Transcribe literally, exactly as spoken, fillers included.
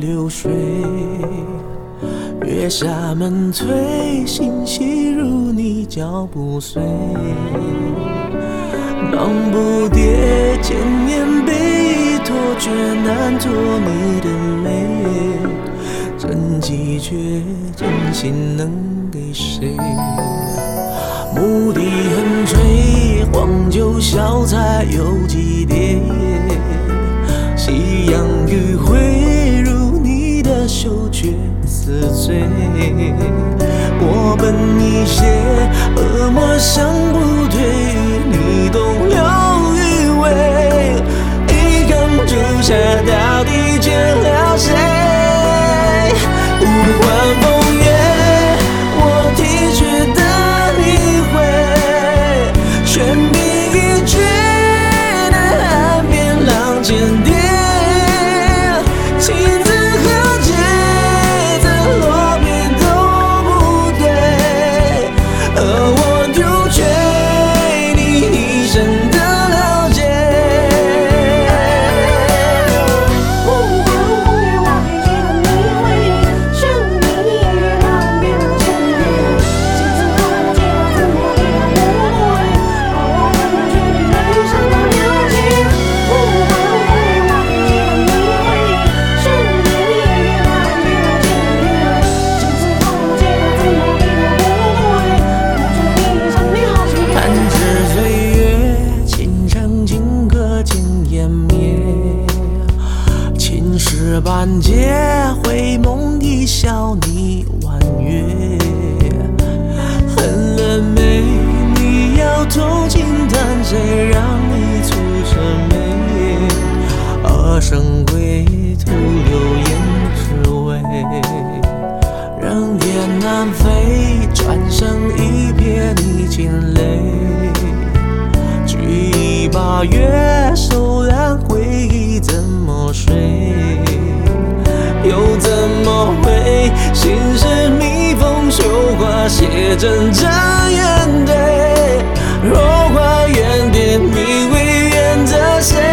流水。月下门推，心细如你脚步碎。忙不迭，千年被托，却难托你的美。真迹却真心能给谁？牧笛横吹，黄酒小菜有几碟？夕阳余晖，如你的羞却似醉。我奔一些，恶魔想不退，你懂留余味。一缸朱砂到底欠了谁？无关风月，我体恤的你会，悬笔一绝，南岸边浪千叠。情字和节字落笔都不对，而我丢却你一生的了解。 无关风月，我体恤的你会，悬笔一绝，南岸边浪千叠。情字和节字落笔都不对，而我丢却你一生的了解。无关风月，我体恤的你会，悬笔一绝，南岸边浪千叠。情字和节字落笔都不对，我丢却你一生的了解。 弹指岁月，琴声轻歌尽湮灭。青石板结，回梦一笑你婉约。恨了没？你要偷情，但谁让你出身美？二生归，徒留胭脂味。任天南飞，转身一瞥你噙泪。举一把月，手揽回忆怎么睡？又怎么会？心事蜜蜂绣花，写真真眼对。若花远点，你会远着谁？